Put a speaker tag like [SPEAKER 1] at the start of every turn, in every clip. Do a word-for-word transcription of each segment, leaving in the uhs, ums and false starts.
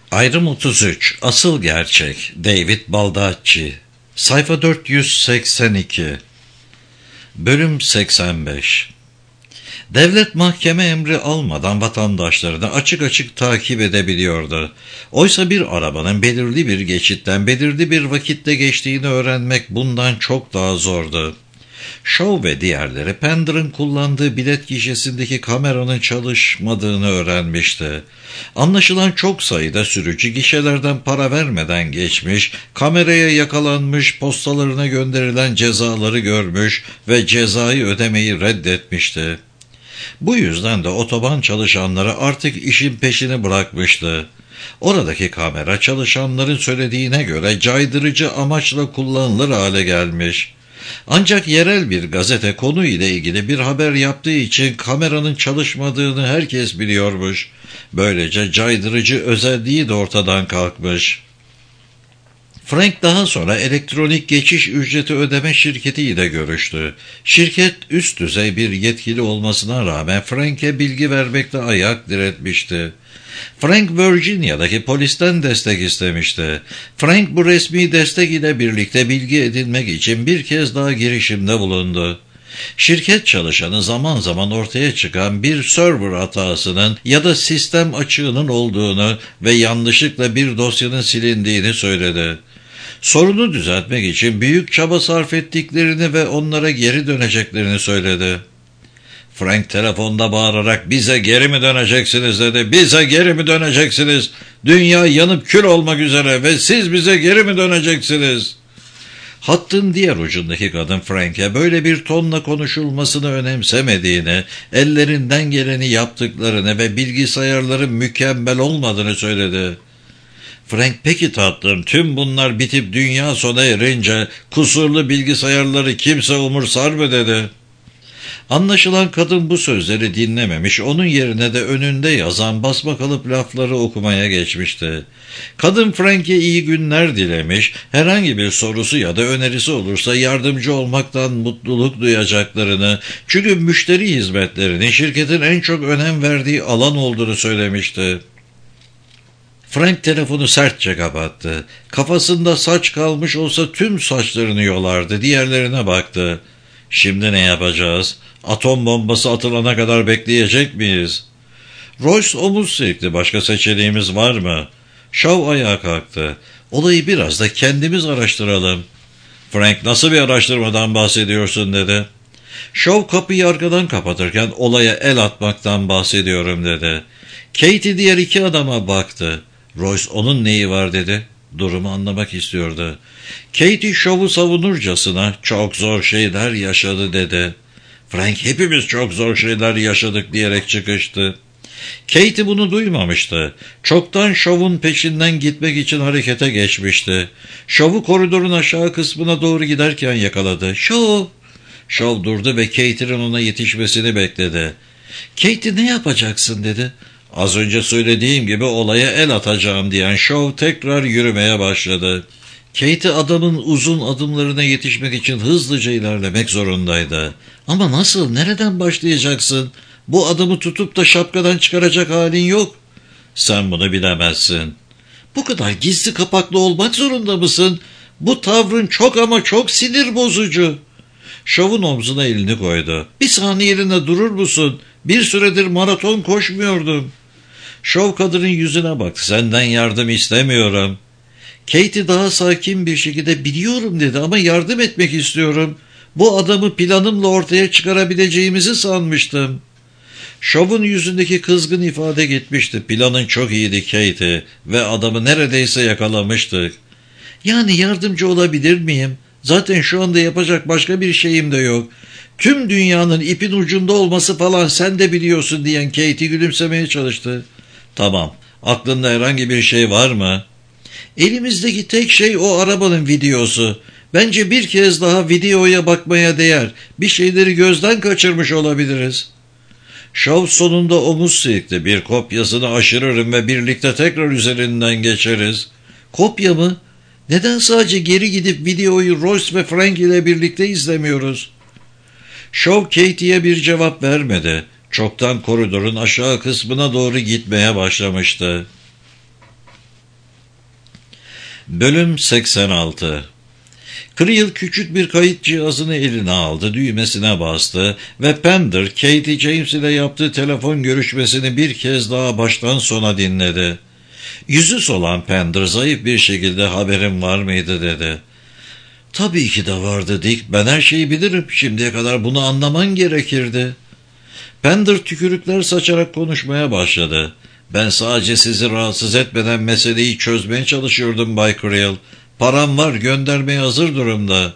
[SPEAKER 1] Ayrım otuz üç. Asıl gerçek. David Baldacci. Sayfa dört yüz seksen iki. Bölüm seksen beş. Devlet mahkeme emri almadan vatandaşlarını açık açık takip edebiliyordu. Oysa bir arabanın belirli bir geçitten belirli bir vakitte geçtiğini öğrenmek bundan çok daha zordu. Shaw ve diğerleri Pender'ın kullandığı bilet gişesindeki kameranın çalışmadığını öğrenmişti. Anlaşılan çok sayıda sürücü gişelerden para vermeden geçmiş, kameraya yakalanmış, postalarına gönderilen cezaları görmüş ve cezayı ödemeyi reddetmişti. Bu yüzden de otoban çalışanları artık işin peşini bırakmıştı. Oradaki kamera çalışanların söylediğine göre caydırıcı amaçla kullanılır hale gelmiş. Ancak yerel bir gazete konu ile ilgili bir haber yaptığı için kameranın çalışmadığını herkes biliyormuş. Böylece caydırıcı özelliği de ortadan kalkmış. Frank daha sonra elektronik geçiş ücreti ödeme şirketiyle görüştü. Şirket üst düzey bir yetkili olmasına rağmen Frank'e bilgi vermekte ayak diretmişti. Frank Virginia'daki polisten destek istemişti. Frank bu resmi destek ile birlikte bilgi edinmek için bir kez daha girişimde bulundu. Şirket çalışanı zaman zaman ortaya çıkan bir server hatasının ya da sistem açığının olduğunu ve yanlışlıkla bir dosyanın silindiğini söyledi. Sorunu düzeltmek için büyük çaba sarf ettiklerini ve onlara geri döneceklerini söyledi. Frank telefonda bağırarak "Bize geri mi döneceksiniz?" dedi. "Bize geri mi döneceksiniz? Dünya yanıp kül olmak üzere ve siz bize geri mi döneceksiniz?" Hattın diğer ucundaki kadın Frank'e böyle bir tonla konuşulmasını önemsemediğini, ellerinden geleni yaptıklarını ve bilgisayarların mükemmel olmadığını söyledi. Frank "Peki tatlım, tüm bunlar bitip dünya sona erince kusurlu bilgisayarları kimse umursar mı?" dedi. Anlaşılan kadın bu sözleri dinlememiş, onun yerine de önünde yazan basmakalıp lafları okumaya geçmişti. Kadın Frank'e iyi günler dilemiş, herhangi bir sorusu ya da önerisi olursa yardımcı olmaktan mutluluk duyacaklarını, çünkü müşteri hizmetlerinin şirketin en çok önem verdiği alan olduğunu söylemişti. Frank telefonu sertçe kapattı. Kafasında saç kalmış olsa tüm saçlarını yolardı, diğerlerine baktı. "Şimdi ne yapacağız? Atom bombası atılana kadar bekleyecek miyiz?" Royce omuz silkti. "Başka seçeneğimiz var mı?" Shaw ayağa kalktı. "Olayı biraz da kendimiz araştıralım." "Frank, nasıl bir araştırmadan bahsediyorsun?" dedi. Shaw kapıyı arkadan kapatırken "Olaya el atmaktan bahsediyorum." dedi. Katie diğer iki adama baktı. Royce "Onun neyi var?" dedi. Durumu anlamak istiyordu. Katie Shaw'u savunurcasına "Çok zor şeyler yaşadı." dedi. Frank "Hepimiz çok zor şeyler yaşadık." diyerek çıkıştı. Katie bunu duymamıştı. Çoktan Shaw'un peşinden gitmek için harekete geçmişti. Shaw'u koridorun aşağı kısmına doğru giderken yakaladı. "Shaw!" Shaw durdu ve Katie'nin ona yetişmesini bekledi. "Katie, ne yapacaksın?" dedi. "Az önce söylediğim gibi olaya el atacağım." diyen Shaw tekrar yürümeye başladı. Katie adamın uzun adımlarına yetişmek için hızlıca ilerlemek zorundaydı. "Ama nasıl, nereden başlayacaksın? Bu adamı tutup da şapkadan çıkaracak halin yok." "Sen bunu bilemezsin." "Bu kadar gizli kapaklı olmak zorunda mısın? Bu tavrın çok ama çok sinir bozucu." Shaw'un omzuna elini koydu. "Bir saniyeliğine durur musun? Bir süredir maraton koşmuyordum." Shaw kadının yüzüne baktı. "Senden yardım istemiyorum." Katie daha sakin bir şekilde "Biliyorum." dedi, "ama yardım etmek istiyorum. Bu adamı planımla ortaya çıkarabileceğimizi sanmıştım." Shaw'un yüzündeki kızgın ifade gitmişti. "Planın çok iyiydi Katie ve adamı neredeyse yakalamıştık." "Yani yardımcı olabilir miyim? Zaten şu anda yapacak başka bir şeyim de yok. Tüm dünyanın ipin ucunda olması falan sen de biliyorsun." diyen Katie gülümsemeye çalıştı. "Tamam, aklında herhangi bir şey var mı?" "Elimizdeki tek şey o arabanın videosu. Bence bir kez daha videoya bakmaya değer. Bir şeyleri gözden kaçırmış olabiliriz." Shaw sonunda omuz silkti. "Bir kopyasını aşırırım ve birlikte tekrar üzerinden geçeriz." "Kopya mı? Neden sadece geri gidip videoyu Royce ve Frank ile birlikte izlemiyoruz?" Shaw Katie'ye bir cevap vermedi. Çoktan koridorun aşağı kısmına doğru gitmeye başlamıştı. Bölüm seksen altı. Creel küçük bir kayıt cihazını eline aldı, düğmesine bastı ve Pender, Katie James ile yaptığı telefon görüşmesini bir kez daha baştan sona dinledi. Yüzü solan Pender zayıf bir şekilde "Haberin var mıydı?" dedi. "Tabii ki de vardı Dick, ben her şeyi bilirim, şimdiye kadar bunu anlaman gerekirdi." Pender tükürükler saçarak konuşmaya başladı. "Ben sadece sizi rahatsız etmeden meseleyi çözmeye çalışıyordum Bay Creel. Param var, göndermeye hazır durumda."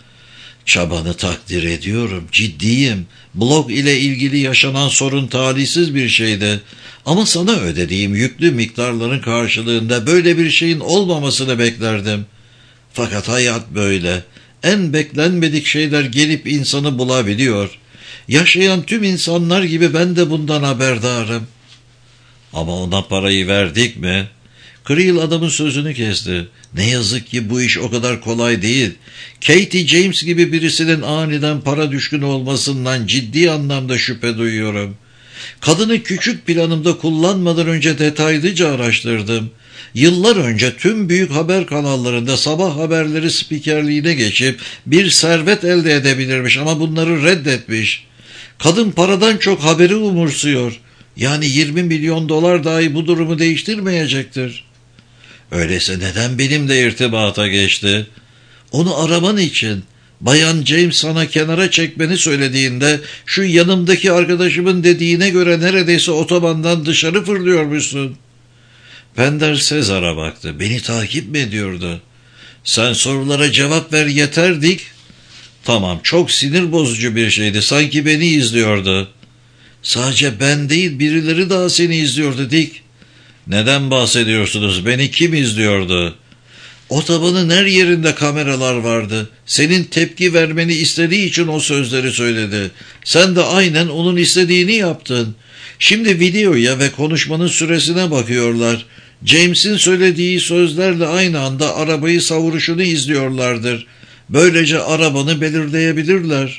[SPEAKER 1] "Çabanı takdir ediyorum, ciddiyim. Blog ile ilgili yaşanan sorun talihsiz bir şeydi. Ama sana ödediğim yüklü miktarların karşılığında böyle bir şeyin olmamasını beklerdim. Fakat hayat böyle. En beklenmedik şeyler gelip insanı bulabiliyor. Yaşayan tüm insanlar gibi ben de bundan haberdarım." "Ama ona parayı verdik mi?" Creel adamın sözünü kesti. "Ne yazık ki bu iş o kadar kolay değil. Katie James gibi birisinin aniden para düşkünü olmasından ciddi anlamda şüphe duyuyorum. Kadını küçük planımda kullanmadan önce detaylıca araştırdım. Yıllar önce tüm büyük haber kanallarında sabah haberleri spikerliğine geçip bir servet elde edebilirmiş ama bunları reddetmiş. Kadın paradan çok haberi umursuyor. Yani yirmi milyon dolar dahi bu durumu değiştirmeyecektir." "Öyleyse neden benimle irtibata geçti?" "Onu araman için. Bayan James sana kenara çekmeni söylediğinde şu yanımdaki arkadaşımın dediğine göre neredeyse otobandan dışarı fırlıyormuşsun." Pender Sezar'a baktı. "Beni takip mi ediyordu?" "Sen sorulara cevap ver yeter Dick." "Tamam, çok sinir bozucu bir şeydi. Sanki beni izliyordu." "Sadece ben değil, birileri daha seni izliyordu Dick." "Neden bahsediyorsunuz? Beni kim izliyordu?" "Otobanın her yerinde kameralar vardı. Senin tepki vermeni istediği için o sözleri söyledi. Sen de aynen onun istediğini yaptın. Şimdi videoya ve konuşmanın süresine bakıyorlar. James'in söylediği sözlerle aynı anda arabayı savuruşunu izliyorlardır. Böylece arabanı belirleyebilirler."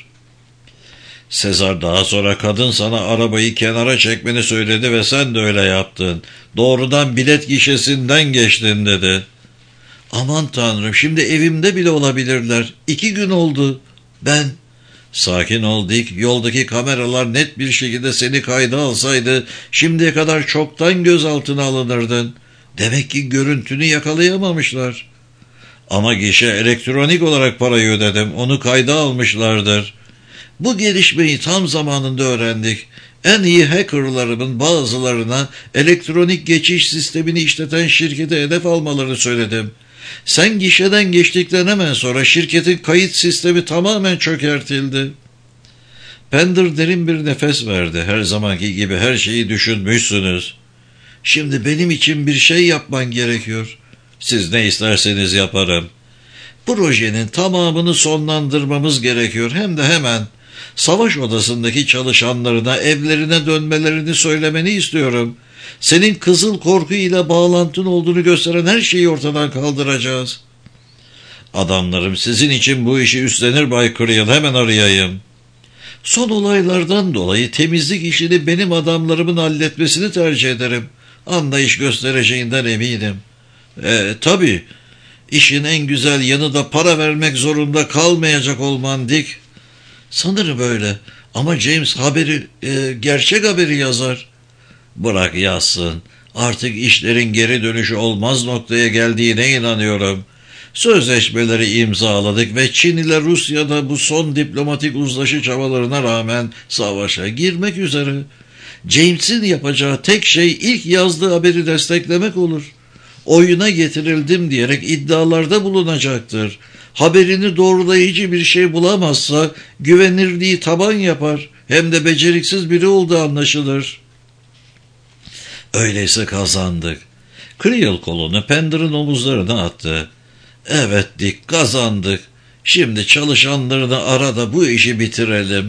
[SPEAKER 1] Sezar daha sonra "Kadın sana arabayı kenara çekmeni söyledi ve sen de öyle yaptın. Doğrudan bilet gişesinden geçtin" dedi. "Aman tanrım, şimdi evimde bile olabilirler. İki gün oldu. Ben..." "Sakin ol Dick. Yoldaki kameralar net bir şekilde seni kayda alsaydı şimdiye kadar çoktan gözaltına alınırdın. Demek ki görüntünü yakalayamamışlar." "Ama gişe elektronik olarak parayı ödedim. Onu kayda almışlardır." "Bu gelişmeyi tam zamanında öğrendik. En iyi hackerlarımın bazılarına elektronik geçiş sistemini işleten şirkete hedef almalarını söyledim. Sen gişeden geçtikten hemen sonra şirketin kayıt sistemi tamamen çökertildi." Pender derin bir nefes verdi. "Her zamanki gibi her şeyi düşünmüşsünüz. Şimdi benim için bir şey yapman gerekiyor." "Siz ne isterseniz yaparım." "Projenin tamamını sonlandırmamız gerekiyor, hem de hemen. Savaş odasındaki çalışanlarına evlerine dönmelerini söylemeni istiyorum. Senin kızıl korku ile bağlantın olduğunu gösteren her şeyi ortadan kaldıracağız." "Adamlarım sizin için bu işi üstlenir Bay Creel, hemen arayayım." "Son olaylardan dolayı temizlik işini benim adamlarımın halletmesini tercih ederim. Anlayış göstereceğinden eminim." E, tabii. İşin en güzel yanı da para vermek zorunda kalmayacak olman Dick." "Sanırım öyle. Ama James haberi, e, gerçek haberi yazar." "Bırak yazsın. Artık işlerin geri dönüşü olmaz noktaya geldiğine inanıyorum. Sözleşmeleri imzaladık ve Çin ile Rusya da bu son diplomatik uzlaşı çabalarına rağmen savaşa girmek üzere. James'in yapacağı tek şey ilk yazdığı haberi desteklemek olur. Oyuna getirildim diyerek iddialarda bulunacaktır. Haberini doğrulayıcı bir şey bulamazsa güvenirliği taban yapar. Hem de beceriksiz biri olduğu anlaşılır." "Öyleyse kazandık." Creel kolunu Pender'ın omuzlarına attı. "Evet Dick, kazandık. Şimdi çalışanlarını ara da bu işi bitirelim."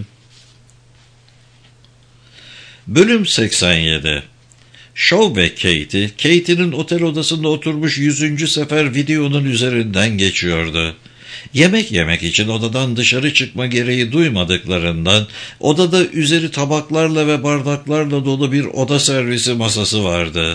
[SPEAKER 1] Bölüm seksen yedi. Shaw ve Katie, Katie'nin otel odasında oturmuş yüzüncü sefer videonun üzerinden geçiyordu. Yemek yemek için odadan dışarı çıkma gereği duymadıklarından odada üzeri tabaklarla ve bardaklarla dolu bir oda servisi masası vardı.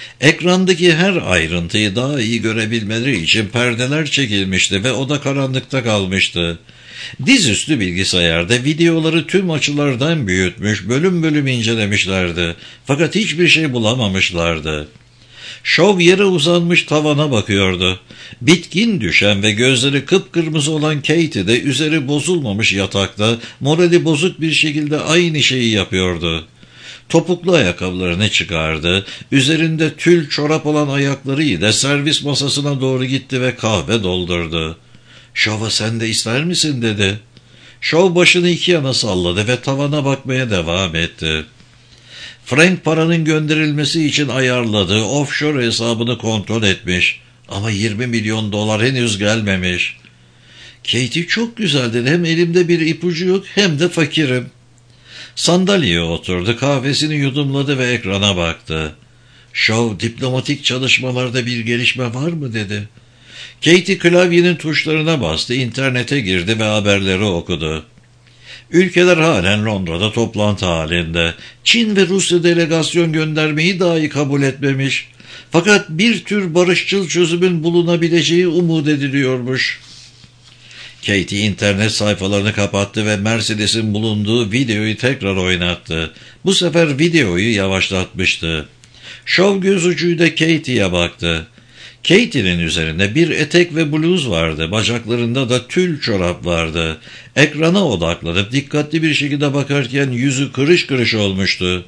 [SPEAKER 1] Ekrandaki her ayrıntıyı daha iyi görebilmeleri için perdeler çekilmişti ve oda karanlıkta kalmıştı. Dizüstü bilgisayarda videoları tüm açılardan büyütmüş, bölüm bölüm incelemişlerdi. Fakat hiçbir şey bulamamışlardı. Şov yere uzanmış tavana bakıyordu. Bitkin düşen ve gözleri kıpkırmızı olan Katie de üzeri bozulmamış yatakta morali bozuk bir şekilde aynı şeyi yapıyordu. Topuklu ayakkabılarını çıkardı, üzerinde tül çorap olan ayaklarıyla servis masasına doğru gitti ve kahve doldurdu. "Şov'a sen de ister misin?" dedi. Şov başını iki yana salladı ve tavana bakmaya devam etti. Frank paranın gönderilmesi için ayarladığı offshore hesabını kontrol etmiş ama yirmi milyon dolar henüz gelmemiş. "Katie çok güzel," dedi. "Hem elimde bir ipucu yok hem de fakirim." Sandalyeye oturdu, kahvesini yudumladı ve ekrana baktı. "Şov, diplomatik çalışmalarda bir gelişme var mı?" dedi. Katie klavyenin tuşlarına bastı, internete girdi ve haberleri okudu. Ülkeler halen Londra'da toplantı halinde. Çin ve Rusya delegasyon göndermeyi dahi kabul etmemiş. Fakat bir tür barışçıl çözümün bulunabileceği umut ediliyormuş. Katie internet sayfalarını kapattı ve Mercedes'in bulunduğu videoyu tekrar oynattı. Bu sefer videoyu yavaşlatmıştı. Şov göz ucuyla Katie'ye baktı. Katie'nin üzerinde bir etek ve bluz vardı. Bacaklarında da tül çorap vardı. Ekrana odaklanıp dikkatli bir şekilde bakarken yüzü kırış kırış olmuştu.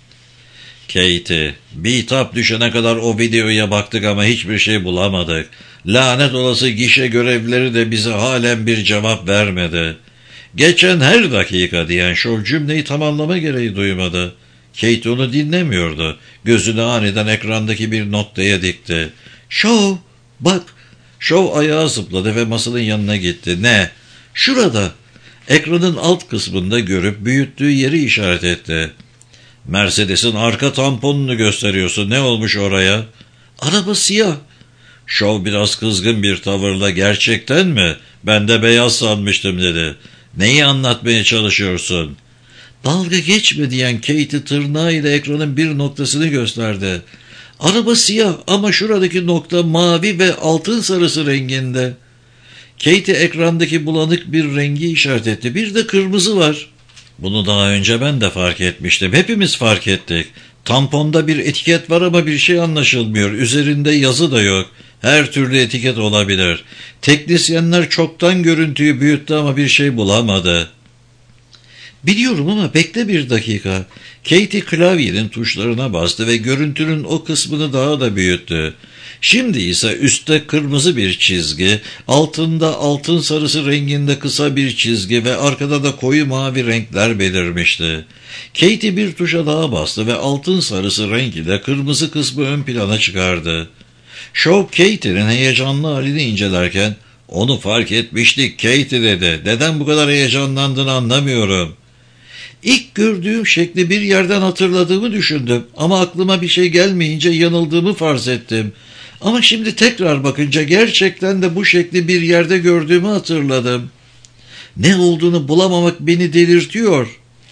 [SPEAKER 1] "Katie, bitap düşene kadar o videoya baktık ama hiçbir şey bulamadık. Lanet olası gişe görevlileri de bize halen bir cevap vermedi." "Geçen her dakika," diyen Şov cümleyi tamamlama gereği duymadı. Katie onu dinlemiyordu. Gözünü aniden ekrandaki bir noktaya dikti. "Şov, bak." Şov ayağa zıpladı ve masanın yanına gitti. "Ne?" "Şurada." Ekranın alt kısmında görüp büyüttüğü yeri işaret etti. "Mercedes'in arka tamponunu gösteriyorsun. Ne olmuş oraya?" "Araba siyah." Şov biraz kızgın bir tavırla, "Gerçekten mi? Ben de beyaz sanmıştım," dedi. "Neyi anlatmaya çalışıyorsun?" "Dalga geçme," diyen Katie tırnağıyla ekranın bir noktasını gösterdi. "Araba siyah ama şuradaki nokta mavi ve altın sarısı renginde." Katie ekrandaki bulanık bir rengi işaret etti. "Bir de kırmızı var." "Bunu daha önce ben de fark etmiştim. Hepimiz fark ettik. Tamponda bir etiket var ama bir şey anlaşılmıyor. Üzerinde yazı da yok. Her türlü etiket olabilir. Teknisyenler çoktan görüntüyü büyüttü ama bir şey bulamadı." "Biliyorum ama bekle bir dakika." Katie klavyenin tuşlarına bastı ve görüntünün o kısmını daha da büyüttü. Şimdi ise üstte kırmızı bir çizgi, altında altın sarısı renginde kısa bir çizgi ve arkada da koyu mavi renkler belirmişti. Katie bir tuşa daha bastı ve altın sarısı renk ile kırmızı kısmı ön plana çıkardı. Şov Katie'nin heyecanlı halini incelerken, "Onu fark etmiştik Katie," dedi. "Neden bu kadar heyecanlandığını anlamıyorum." "İlk gördüğüm şekli bir yerden hatırladığımı düşündüm ama aklıma bir şey gelmeyince yanıldığımı farz ettim. Ama şimdi tekrar bakınca gerçekten de bu şekli bir yerde gördüğümü hatırladım. Ne olduğunu bulamamak beni delirtiyor."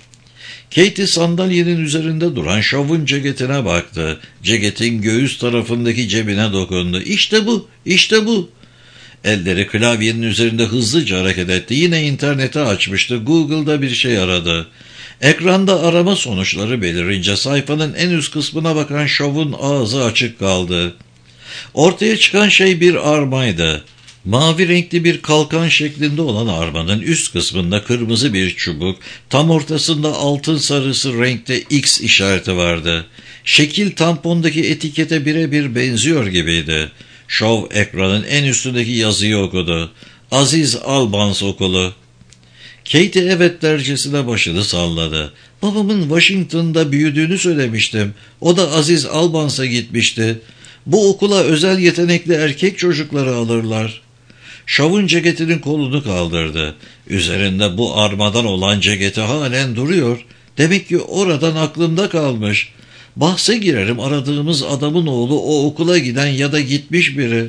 [SPEAKER 1] Katie sandalyenin üzerinde duran Şov'un ceketine baktı. Ceketin göğüs tarafındaki cebine dokundu. "İşte bu, işte bu." Elleri klavyenin üzerinde hızlıca hareket etti. Yine interneti açmıştı. Google'da bir şey aradı. Ekranda arama sonuçları belirince sayfanın en üst kısmına bakan Şov'un ağzı açık kaldı. Ortaya çıkan şey bir armaydı. Mavi renkli bir kalkan şeklinde olan armanın üst kısmında kırmızı bir çubuk, tam ortasında altın sarısı renkte X işareti vardı. Şekil tampondaki etikete birebir benziyor gibiydi. Şov ekranın en üstündeki yazıyı okudu. "Aziz Albans Okulu." Katie evet dercesine başını salladı. "Babamın Washington'da büyüdüğünü söylemiştim. O da Aziz Albans'a gitmişti. Bu okula özel yetenekli erkek çocukları alırlar." Şov'un ceketinin kolunu kaldırdı. Üzerinde bu armadan olan ceketi halen duruyor. Demek ki oradan aklımda kalmış. Bahse girerim, aradığımız adamın oğlu o okula giden ya da gitmiş biri.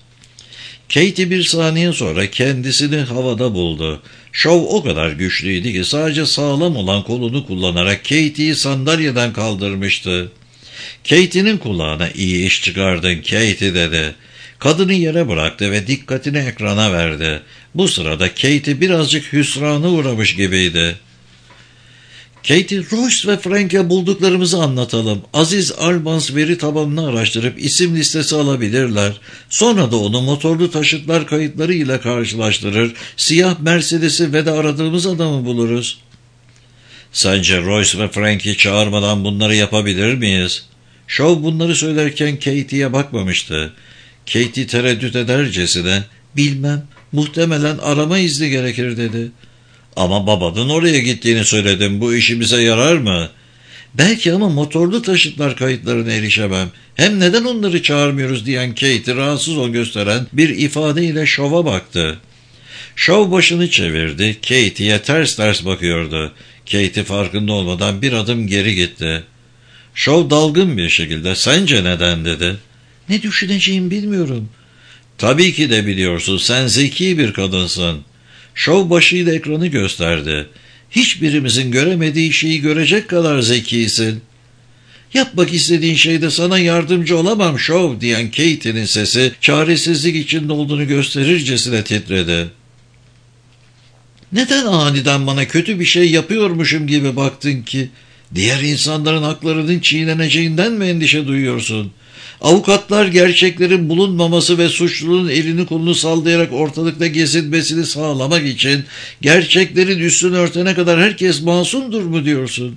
[SPEAKER 1] Katie bir saniye sonra kendisini havada buldu. Şov o kadar güçlüydü ki sadece sağlam olan kolunu kullanarak Katie'yi sandalyeden kaldırmıştı. Katie'nin kulağına iyi iş çıkardın Katie dedi. Kadını yere bıraktı ve dikkatini ekrana verdi. Bu sırada Katie birazcık hüsrana uğramış gibiydi. Katie, Royce ve Frank'e bulduklarımızı anlatalım. Aziz Albans veri tabanını araştırıp isim listesi alabilirler. Sonra da onu motorlu taşıtlar kayıtları ile karşılaştırır. Siyah Mercedes'i ve de aradığımız adamı buluruz. Sence Royce ve Frank'i çağırmadan bunları yapabilir miyiz? Shaw bunları söylerken Katie'ye bakmamıştı. Katie tereddüt edercesine, bilmem, muhtemelen arama izni gerekir dedi. Ama babanın oraya gittiğini söyledim, bu işimize yarar mı? Belki ama motorlu taşıtlar kayıtlarına erişemem. Hem neden onları çağırmıyoruz diyen Katie rahatsız ol gösteren bir ifadeyle Shaw'a baktı. Shaw başını çevirdi, Katie'ye ters ters bakıyordu. Katie farkında olmadan bir adım geri gitti. Shaw dalgın bir şekilde, sence neden dedi. Ne düşüneceğimi bilmiyorum. Tabii ki de biliyorsun, sen zeki bir kadınsın. Shaw başıyla ekranı gösterdi. Hiçbirimizin göremediği şeyi görecek kadar zekisin. Yapmak istediğin şeyde sana yardımcı olamam Shaw diyen Katie'nin sesi çaresizlik içinde olduğunu gösterircesine titredi. Neden aniden bana kötü bir şey yapıyormuşum gibi baktın ki? Diğer insanların haklarının çiğneneceğinden mi endişe duyuyorsun? Avukatlar gerçeklerin bulunmaması ve suçlunun elini kolunu sallayarak ortalıkta gezinmesini sağlamak için gerçeklerin üstünü örtene kadar herkes masumdur mu diyorsun?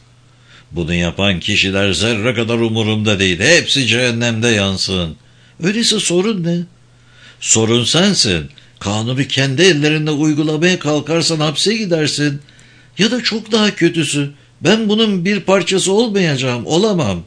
[SPEAKER 1] Bunu yapan kişiler zerre kadar umurumda değil. Hepsi cehennemde yansın. Öyleyse sorun ne? Sorun sensin. Kanunu kendi ellerinde uygulamaya kalkarsan hapse gidersin. Ya da çok daha kötüsü, ben bunun bir parçası olmayacağım, olamam.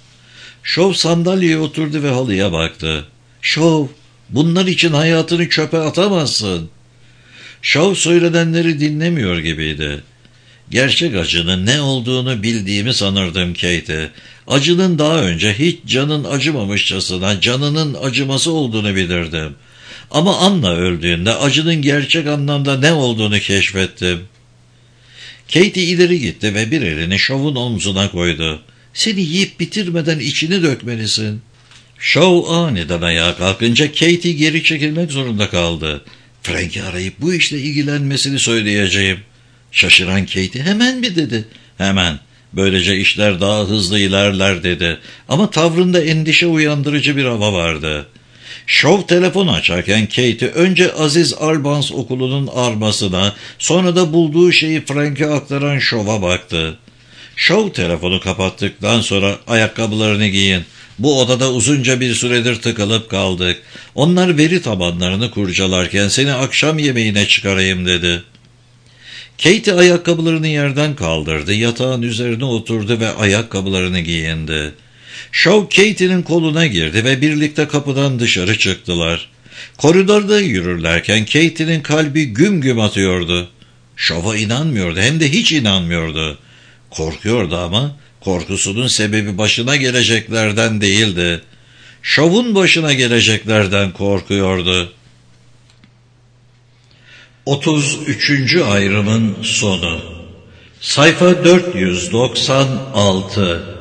[SPEAKER 1] Shaw sandalyeye oturdu ve halıya baktı. Shaw, bunlar için hayatını çöpe atamazsın. Shaw söylenenleri dinlemiyor gibiydi. Gerçek acının ne olduğunu bildiğimi sanırdım Katie. Acının daha önce hiç canın acımamışçasına canının acıması olduğunu bilirdim. Ama Anna öldüğünde acının gerçek anlamda ne olduğunu keşfettim. Katie ileri gitti ve bir elini Shaw'un omzuna koydu. Seni yiyip bitirmeden içini dökmelisin. Shaw aniden ayağa kalkınca Katie geri çekilmek zorunda kaldı. Frank'i arayıp bu işle ilgilenmesini söyleyeceğim. Şaşıran Katie hemen mi dedi? Hemen. Böylece işler daha hızlı ilerler dedi. Ama tavrında endişe uyandırıcı bir hava vardı. Shaw telefon açarken Katie önce Aziz Albans okulunun armasına, sonra da bulduğu şeyi Frank'e aktaran Shaw'a baktı. Shaw telefonu kapattıktan sonra ayakkabılarını giyin. Bu odada uzunca bir süredir tıkılıp kaldık. Onlar veri tabanlarını kurcalarken seni akşam yemeğine çıkarayım dedi. Katie ayakkabılarını yerden kaldırdı, yatağın üzerine oturdu ve ayakkabılarını giyindi. Shaw Katie'nin koluna girdi ve birlikte kapıdan dışarı çıktılar. Koridorda yürürlerken Katie'nin kalbi güm güm atıyordu. Shaw'a inanmıyordu, hem de hiç inanmıyordu. Korkuyordu ama korkusunun sebebi başına geleceklerden değildi. Shaw'un başına geleceklerden korkuyordu. otuz üçüncü ayrımın sonu. Sayfa dört yüz doksan altı.